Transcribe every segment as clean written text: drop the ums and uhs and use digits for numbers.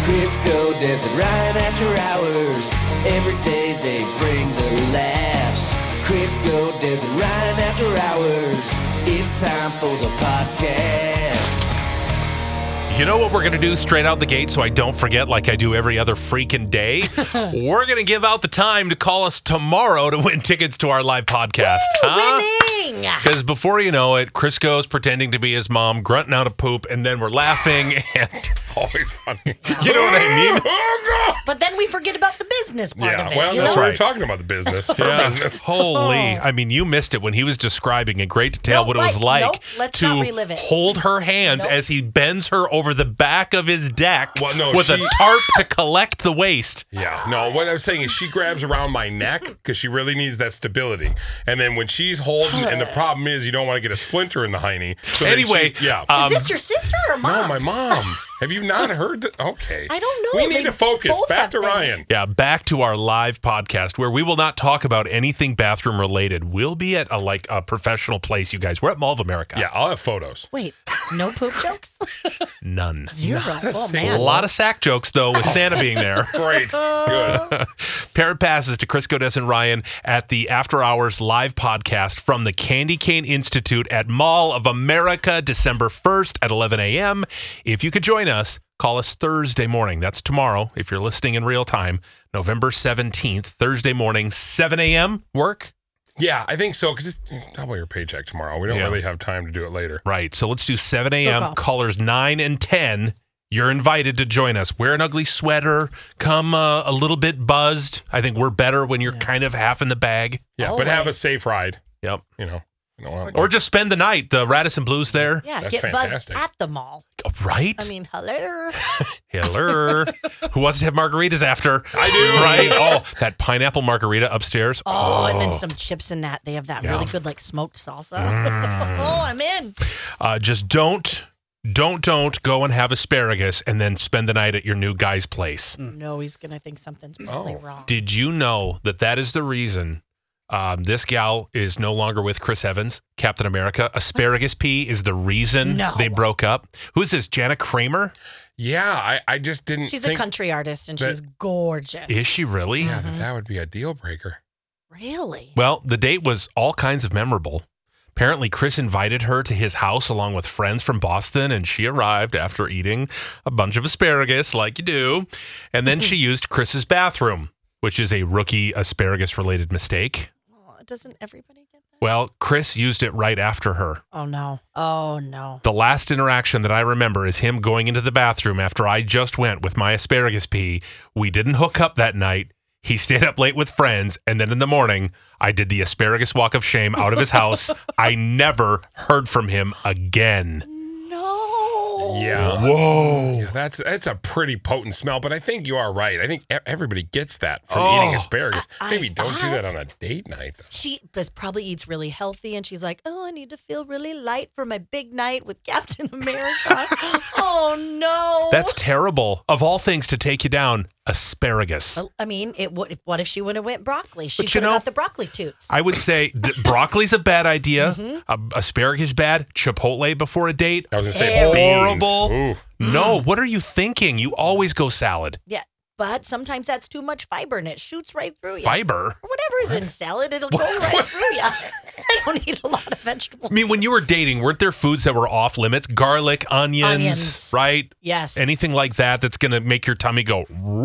Crisco, Des, and Ryan after hours. Every day they bring the laughs. Crisco, Des, and Ryan after hours. It's time for the podcast. You know what we're going to do straight out the gate so I don't forget like I do every other freaking day? We're going to give out the time to call us tomorrow to win tickets to our live podcast. Winning! Because before you know it, Crisco's pretending to be his mom, grunting out a poop, and then we're laughing. And always funny. You know what I mean? Oh, God. But then we forget about the business part of it. Well, you that's know? why we're talking about the business. Her business. Holy. I mean, you missed it when he was describing in great detail No, what it was right. like Nope, let's not relive it. hold her hands Nope. as he bends her over the back of his deck Well, no, with a she- tarp to collect the waste. Yeah. No, what I was saying is she grabs around my neck because she really needs that stability. And then when she's holding, and the problem is you don't want to get a splinter in the hiney. So then Anyway, she's- yeah. Is this your sister or mom? No, my mom. Have you not heard that? Okay. I don't know. We need They to focus. both Back have to things. Ryan. Yeah, back to our live podcast where we will not talk about anything bathroom related. We'll be at a professional place, you guys. We're at Mall of America. Yeah, I'll have photos. Wait, no poop jokes? None. Zero. Oh, single A man. lot of sack jokes, though, with Santa being there. Great. Good. Parent passes to Crisco, Des, and Ryan at the After Hours live podcast from the Candy Cane Institute at Mall of America, December 1st at 11 a.m. If you could join us, call us Thursday morning. That's tomorrow, if you're listening in real time, November 17th, Thursday morning, 7 a.m. Work? Yeah, I think so because it's double your paycheck tomorrow. We don't Yeah. really have time to do it later. Right. So let's do 7 Good a.m. call. Callers 9 and 10. You're invited to join us. Wear an ugly sweater. Come a little bit buzzed. I think we're better when you're kind of half in the bag. Yeah, but have a Always. safe ride. Yep. You know. You don't want Or just spend the night. The Radisson Blu's there. Yeah, That's get fantastic. buzzed at the mall. Right? I mean, hello. Hello. Who wants to have margaritas after? I do. Right? Oh, that pineapple margarita upstairs. Oh, and then some chips in that. They have that really good, like, smoked salsa. Oh, I'm in. Just don't go and have asparagus and then spend the night at your new guy's place. No, he's going to think something's probably Oh. wrong. Did you know that is the reason this gal is no longer with Chris Evans, Captain America? Asparagus pea is the reason No. they broke up. Who's this? Jana Kramer? Yeah, I just didn't She's a think country artist, and that- she's gorgeous. Is she really? yeah, that would be a deal breaker. Really? Well, the date was all kinds of memorable. Apparently, Chris invited her to his house along with friends from Boston, and she arrived after eating a bunch of asparagus, like you do. And then she used Chris's bathroom, which is a rookie asparagus-related mistake. Oh, doesn't everybody get that? Well, Chris used it right after her. Oh, no. Oh, no. The last interaction that I remember is him going into the bathroom after I just went with my asparagus pea. We didn't hook up that night. He stayed up late with friends, and then in the morning, I did the asparagus walk of shame out of his house. I never heard from him again. No. Yeah. Whoa. Yeah, that's a pretty potent smell, but I think you are right. I think everybody gets that from Oh. eating asparagus. I Maybe don't do that thought- on a date night. Though. She probably eats really healthy, and she's like, oh, I need to feel really light for my big night with Captain America. Oh, no. That's terrible. Of all things to take you down, asparagus. I mean, what if she would have went broccoli? She But you could have know, got the broccoli toots. I would say broccoli's a bad idea. Asparagus bad. Chipotle before a date. I was gonna say Terrible. beans. Horrible. Ooh. No, what are you thinking? You always go salad. Yeah, but sometimes that's too much fiber, and it shoots right through you. Fiber. Or whatever is in salad, it'll go right through you. I don't eat a lot of vegetables. I mean, when you were dating, weren't there foods that were off limits? Garlic, onions. Right? Yes. Anything like that that's going to make your tummy go,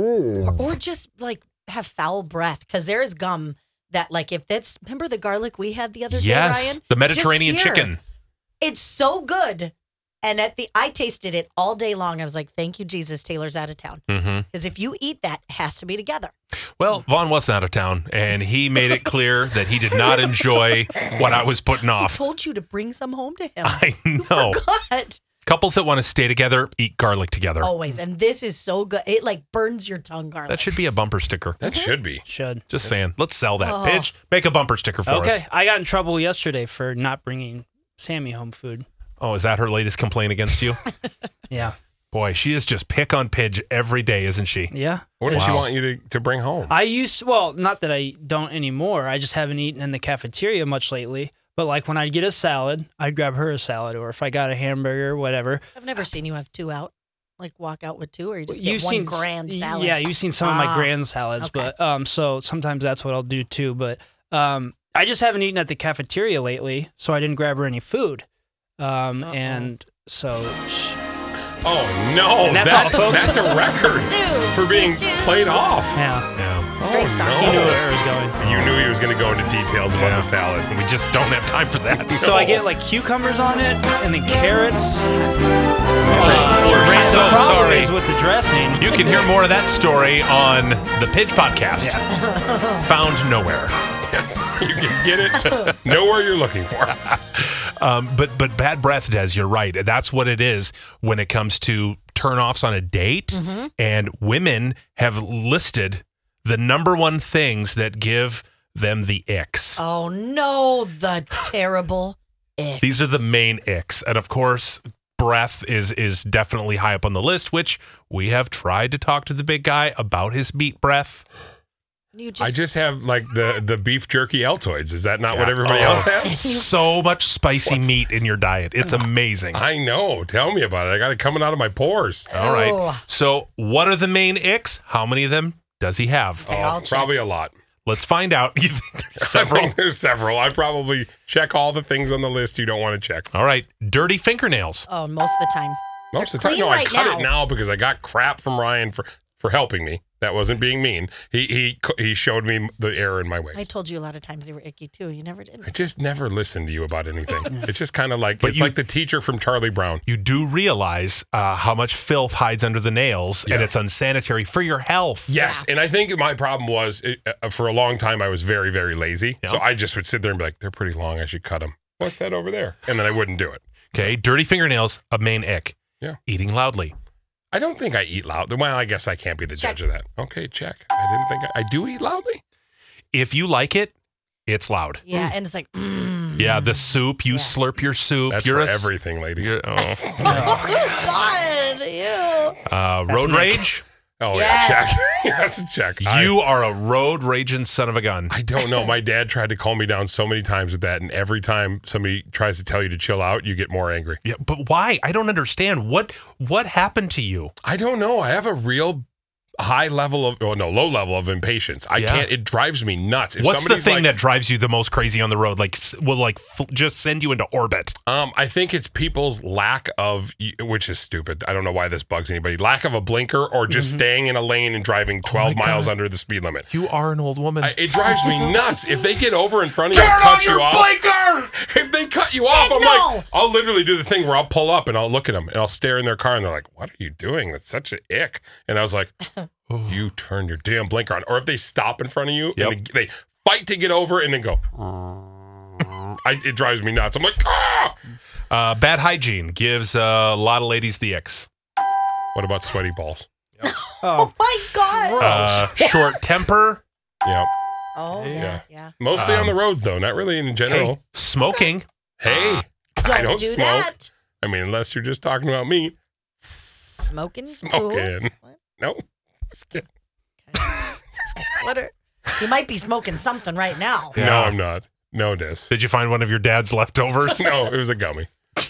Or just like have foul breath, because there is gum that, like, if that's, remember the garlic we had the other day, yes, Ryan? the Mediterranean Just here. chicken. It's so good. And I tasted it all day long. I was like, thank you, Jesus, Taylor's out of town. Mm-hmm. Because if you eat that, it has to be together. Well, Vaughn wasn't out of town, and he made it clear that he did not enjoy what I was putting I off. told you to bring some home to him. I You know. forgot. Couples that want to stay together, eat garlic together. Always. And this is so good. It like burns your tongue, garlic. That should be a bumper sticker. That should be. Should. Just saying. Let's sell that. Oh. Pidge, make a bumper sticker for us. Okay, I got in trouble yesterday for not bringing Sammy home food. Oh, is that her latest complaint against you? Yeah. Boy, she is just pick on Pidge every day, isn't she? Yeah. What does she Wow. want you to bring home? Well, not that I don't anymore. I just haven't eaten in the cafeteria much lately. But like when I'd get a salad, I'd grab her a salad. Or if I got a hamburger, whatever. I've never seen you have two out. like walk out with 2, or you just You've get one seen grand salad? Yeah, you've seen some of my grand salads, okay. but so sometimes that's what I'll do too. But I just haven't eaten at the cafeteria lately, so I didn't grab her any food. And so. Oh no! And that's all, folks. That's a record for being played off. Yeah. Oh Great song. He knew no! where it was going. You knew he was going to go into details about the salad. We just don't have time for that. So I get like cucumbers on it, and then carrots. We're so The problem sorry. is with the dressing. You can hear more of that story on the Pidge podcast. Found nowhere. Yes, you can get it. Know where you're looking for. But bad breath, Des, you're right. That's what it is when it comes to turnoffs on a date. And women have listed the number one things that give them the icks. Oh no, the terrible ick. These are the main icks. And of course, breath is definitely high up on the list, which we have tried to talk to the big guy about his meat breath. I just have like the beef jerky Altoids. Is that not what everybody else has? So much spicy meat in your diet. It's amazing. I know. Tell me about it. I got it coming out of my pores. All right. Oh. So what are the main icks? How many of them does he have? Okay, I'll check. Probably a lot. Let's find out. You think there's I several? think there's several. I probably check all the things on the list you don't want to check. All right. Dirty fingernails. Oh, most of the time. Most of the They're time. No, clean I right cut now. it now because I got crap from Ryan for helping me. That wasn't being mean. He showed me the error in my ways. I told you a lot of times they were icky too. You never did. I just never listened to you about anything. It's just kind of like But it's you- like the teacher from Charlie Brown. You do realize how much filth hides under the nails, and Yeah. it's unsanitary for your health. Yes, and I think my problem was for a long time I was very, very lazy. Yeah. So I just would sit there and be like, "They're pretty long. I should cut them." What's that over there? And then I wouldn't do it. Okay. Dirty fingernails, a main ick. Yeah. Eating loudly. I don't think I eat loud. Well, I guess I can't be the judge of that. Okay, check. I didn't think I do eat loudly. If you like it, it's loud. Yeah, and it's like, Yeah, the soup, you Yeah. slurp your soup. That's you're for a s- everything, ladies. you're- oh. God, ew. Road rage. Oh Yes. yeah, check. Yes, check. You are a road raging son of a gun. I don't know. My dad tried to calm me down so many times with that, and every time somebody tries to tell you to chill out, you get more angry. Yeah, but why? I don't understand. What happened to you? I don't know. I have a real low level of impatience. I Yeah. can't. It drives me nuts. If What's the somebody's thing like, that drives you the most crazy on the road? Like, will just send you into orbit. I think it's people's lack of, which is stupid. I don't know why this bugs anybody. Lack of a blinker or just staying in a lane and driving 12 miles under the speed limit. You are an old woman. It drives me nuts. If they get over in front of you and cut you off, blinker! if they cut you off, I'm like, I'll literally do the thing where I'll pull up and I'll look at them and I'll stare in their car and they're like, "What are you doing? That's such an ick." And I was like, "You turn your damn blinker on." Or if they stop in front of you and they fight to get over and then go, it drives me nuts. I'm like, ah! Bad hygiene gives a lot of ladies the icks. What about sweaty balls? Oh my God. Short temper. Yeah. Oh yeah. Mostly on the roads, though. Not really in general. Hey, smoking. Hey, I don't do smoke. that. I mean, unless you're just talking about me. Smoking. Smoking. Cool. No. What are? You might be smoking something right now. Yeah. No, I'm not. No, Des. Did you find one of your dad's leftovers? No, it was a gummy.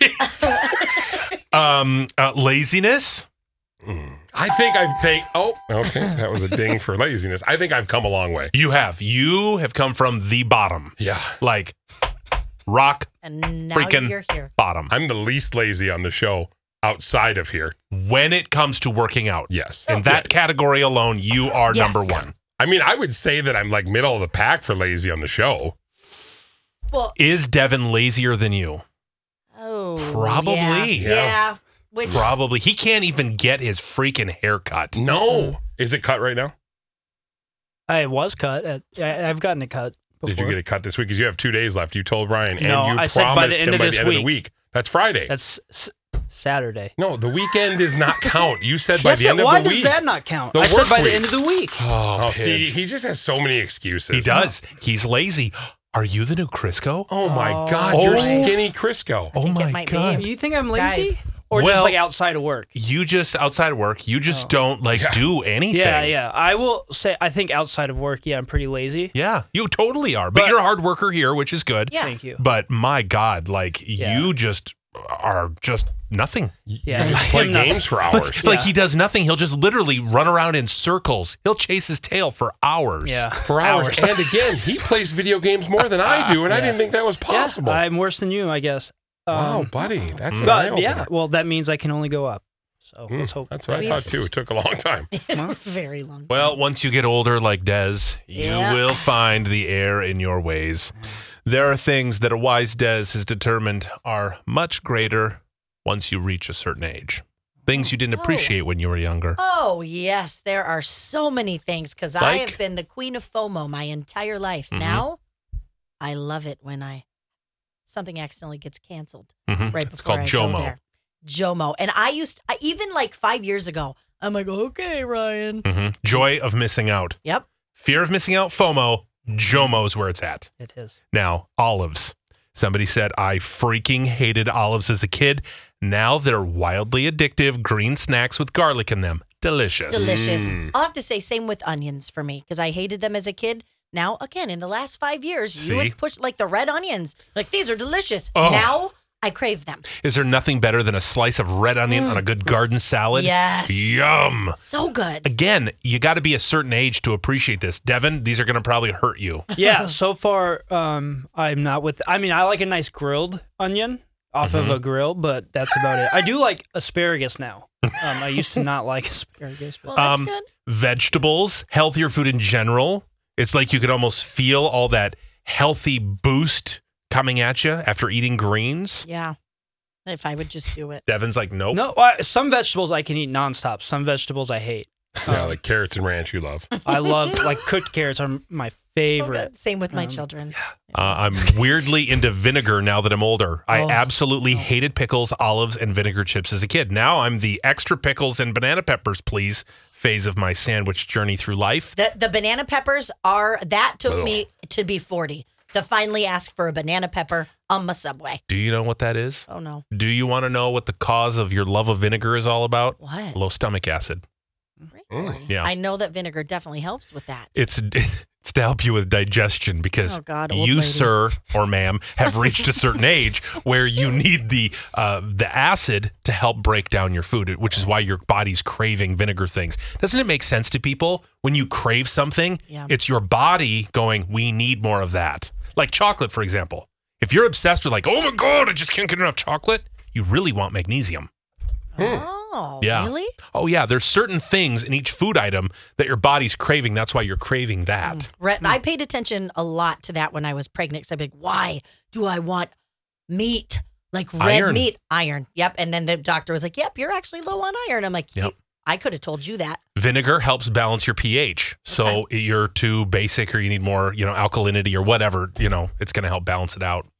Laziness. I think okay, that was a ding for laziness. I think I've come a long way. You have come from the bottom, Yeah. like rock And now freaking you're here. bottom. I'm the least lazy on the show outside of here. When it comes to working out, Yes. in that category alone, you are Yes. number one. I mean, I would say that I'm like middle of the pack for lazy on the show. Well, Is Devin lazier than you? oh, Probably. Yeah. Which Probably. He can't even get his freaking haircut. No. Is it cut right now? I was cut. I've gotten it cut before. Did you get it cut this week? Because you have 2 days left. You told Ryan, and No, you I promised said by the end him of by this the end of the week. week. That's Friday. That's Saturday. No, the weekend does not count. You said by Yes, the end of why the does week. that not count? The I said work by the week. end of the week. Oh, see, he just has so many excuses. He does. He's lazy. Are you the new Crisco? Oh my God, Oh. you're skinny Crisco. Oh think it my might be. God. You think I'm lazy? Guys. Or Well- just like outside of work? You just, outside of work, you just don't do anything. Yeah. I will say, I think outside of work, I'm pretty lazy. Yeah, you totally are. But But- you're a hard worker here, which is good. Yeah. Thank you. But my God, like you just are just nothing. Yeah, Just play him not- games for hours. Like he does nothing. He'll just literally run around in circles. He'll chase his tail for hours. Yeah, For hours. And again, he plays video games more than I do, and I didn't think that was possible. I'm worse than you, I guess. Wow, buddy, that's an But eye-opener. yeah, well, that means I can only go up. So let's hope. That's what I thought too. It took a long time. Very long. Well, once you get older like Des, Yeah. you will find the error in your ways. There are things that a wise Des has determined are much greater once you reach a certain age. Things you didn't appreciate when you were younger. Oh, yes. There are so many things because I Like? have been the queen of FOMO my entire life. Mhm. Now, I love it when something accidentally gets canceled Mhm. right before It's called I go JOMO. there. JOMO. And even like 5 years ago, I'm like, okay, Ryan. Mhm. Joy of missing out. Yep. Fear of missing out, FOMO. JOMO's where it's at. It is. Now, olives. Somebody said, I freaking hated olives as a kid. Now they're wildly addictive green snacks with garlic in them. Delicious. Delicious. I'll have to say, same with onions for me because I hated them as a kid. Now, again, in the last 5 years, See? you would push like the red onions. Like, these are delicious. Oh. Now, I crave them. Is there nothing better than a slice of red onion on a good garden salad? Yes. Yum. So good. Again, you got to be a certain age to appreciate this. Devin, these are going to probably hurt you. Yeah, so far, I'm not with. I mean, I like a nice grilled onion off of a grill, but that's about it. I do like asparagus now. I used to not like asparagus, but Well, that's good. Vegetables, healthier food in general. It's like you could almost feel all that healthy boost coming at you after eating greens. Yeah. If I would just do it. Devin's like, nope. no, some vegetables I can eat nonstop. Some vegetables I hate. Yeah, like carrots and ranch you love. I love like cooked carrots are my Oh, favorite. good. Same with my children. I'm weirdly into vinegar now that I'm older. I absolutely hated pickles, olives, and vinegar chips as a kid. Now I'm the extra pickles and banana peppers, please, phase of my sandwich journey through life. The banana peppers took me to be 40 to finally ask for a banana pepper on my Subway. Do you know what that is? Oh, no. Do you want to know what the cause of your love of vinegar is all about? What? Low stomach acid. Really? Yeah. I know that vinegar definitely helps with that. It's to help you with digestion because Oh, God, old you, lady. sir or ma'am, have reached a certain age where you need the acid to help break down your food, which is why your body's craving vinegar things. Doesn't it make sense to people when you crave something? Yeah. It's your body going, we need more of that. Like chocolate, for example. If you're obsessed with like, oh my God, I just can't get enough chocolate, you really want magnesium. Oh, Yeah. really? Oh yeah, there's certain things in each food item that your body's craving. That's why you're craving that. I paid attention a lot to that when I was pregnant. So I'd be like, why do I want meat? Like red Iron. meat, iron. Yep. And then the doctor was like, yep, you're actually low on iron. I'm like, Yep. I could have told you that. Vinegar helps balance your pH. So you're too basic or you need more, alkalinity or whatever, it's going to help balance it out.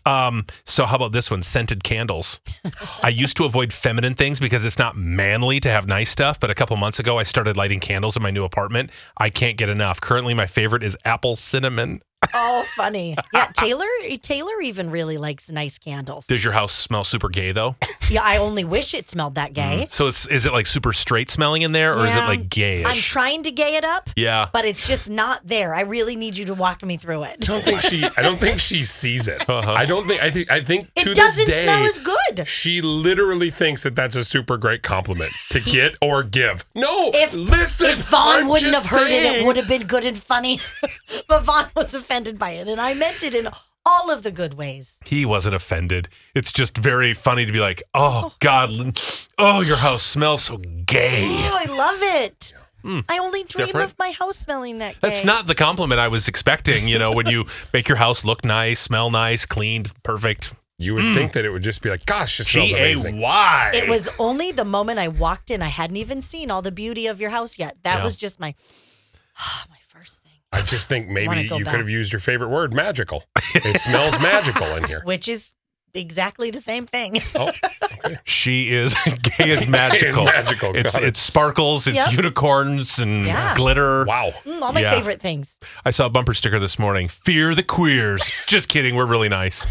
So how about this one? Scented candles. I used to avoid feminine things because it's not manly to have nice stuff. But a couple months ago, I started lighting candles in my new apartment. I can't get enough. Currently, my favorite is apple cinnamon. Oh, funny. Yeah, Taylor even really likes nice candles. Does your house smell super gay though? Yeah, I only wish it smelled that gay. So is it like super straight smelling in there or is it Yeah. like gayish? I'm trying to gay it up, Yeah. but it's just not there. I really need you to walk me through it. I don't think she sees it. I think to It this doesn't day, smell as good. she literally thinks that that's a super great compliment to get or give. No, If Vaughn I'm wouldn't have just heard it, it saying. would have been good and funny. But Vaughn was offended by it, and I meant it in all of the good ways. He wasn't offended. It's just very funny to be like, oh, God, oh, your house smells so gay. Oh, I love it. I only dream different. of my house smelling that gay. That's not the compliment I was expecting, when you make your house look nice, smell nice, cleaned, perfect. You would think that it would just be like, gosh, it smells amazing. G-A-Y. It was only the moment I walked in. I hadn't even seen all the beauty of your house yet. That Yeah. was just my first thing, I just think maybe wanna you go could back. have used your favorite word, magical. It smells magical in here. which is exactly the same thing. Oh, She is gay as magical. magical. It's Got it. it's sparkles, it's Yep. unicorns and Yeah. glitter. Wow. All my Yeah. favorite things. I saw a bumper sticker this morning. Fear the queers. Just kidding. We're really nice.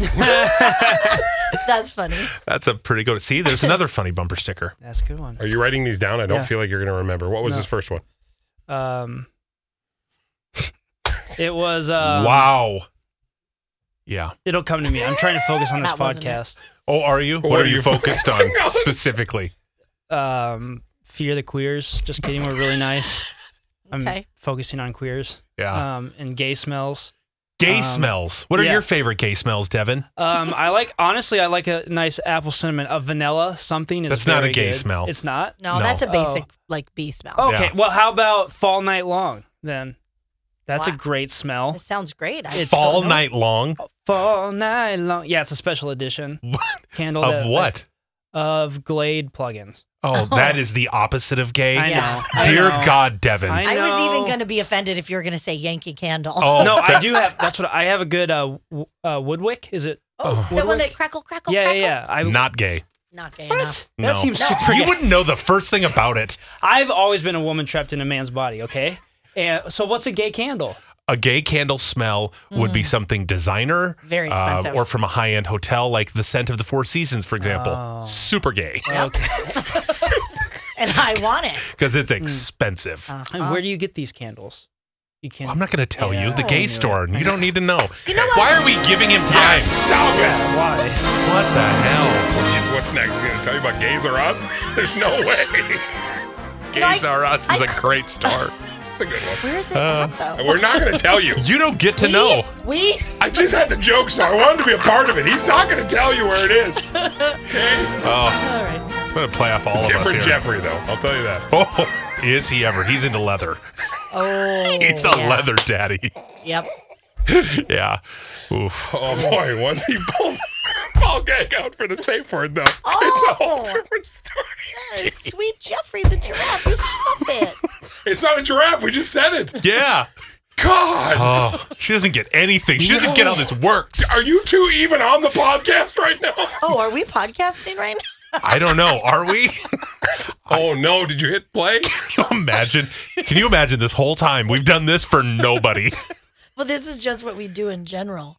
That's funny. That's a pretty good. See, there's another funny bumper sticker. that's a good one. Are you writing these down? I don't Yeah. feel like you're going to remember. What was No. this first one? It was Wow. Yeah. It'll come to me. I'm trying to focus on this That wasn't it. podcast. Oh, are you? What are you focused on focusing on? specifically? Fear the queers. Just kidding. We're really nice. I'm Okay. focusing on queers. Yeah. And gay smells. Gay smells. What are yeah. your favorite gay smells, Devin? I like a nice apple cinnamon. A vanilla something is That's not a very gay good. smell. It's not? No, No. that's a basic like bee smell. Okay. Yeah. Well, how about Fall Night Long then? That's a Wow. great smell. This sounds great. I It's don't Fall know. night long Fall Night Long. Yeah, it's a special edition candle. of what? Of Glade plugins. Oh, that is the opposite of gay. I Yeah. know. I Dear know. God, Devin. I I was know. even going to be offended if you were going to say Yankee Candle. Oh, No, I do have. That's what I have a good Woodwick. Is it? Oh, the one Woodwick? that crackle, crackle, Yeah, crackle. yeah. I not gay. Not gay What? enough. No. That seems super. You gay. wouldn't know the first thing about it. I've always been a woman trapped in a man's body. Okay. And so, what's a gay candle? A gay candle smell would be something designer, Very expensive. or from a high-end hotel, like the scent of the Four Seasons, for example. Oh. Super gay Okay. And I want it. because it's expensive. And where do you get these candles? You can't. I'm not going to tell you. The Yeah. gay I knew store. it. You don't need to know. You know what? Why are we giving him time? Stop it. Why? What the hell? What's next? He's gonna tell you about Gays R Us? There's no way. Gays R Us is I- a great start. It's a good one. Where is it at, though? And we're not gonna tell you. You don't get to know. We? I just had the joke, so I wanted to be a part of it. He's not gonna tell you where it is. Okay? Oh, All right. I'm going to play off all of us Different here. Jeffrey, though. I'll tell you that. Oh, is he ever? He's into leather. Oh. He's a yeah. leather daddy. Yep. Yeah. Oof. Oh boy, once he pulls ball gag out for the safe word, though, it's a whole different story. Sweet Jeffrey the giraffe. You stop it. It's not a giraffe. We just said it. Yeah. God. Oh, she doesn't get anything. She doesn't get how this works. Are you two even on the podcast right now? Oh, are we podcasting right now? I don't know. Are we? Oh no, did you hit play? Can you imagine this whole time we've done this for nobody? Well, this is just what we do in general.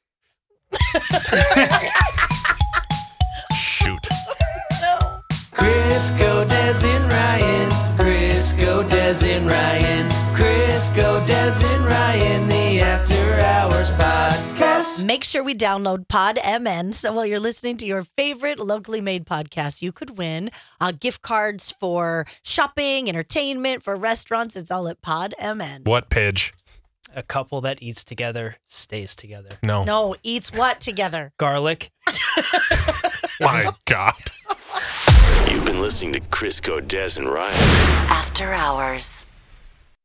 Shoot. No. Crisco, Des and Ryan. Crisco, Des and Ryan. Crisco, Des and Ryan. The After Hours Podcast. Make sure we download Pod MN so while you're listening to your favorite locally made podcast, you could win gift cards for shopping, entertainment, for restaurants. It's all at Pod MN. What, Pidge? A couple that eats together stays together. No. No, eats what together? Garlic. My God. You've been listening to Crisco, Des, and Ryan. After Hours.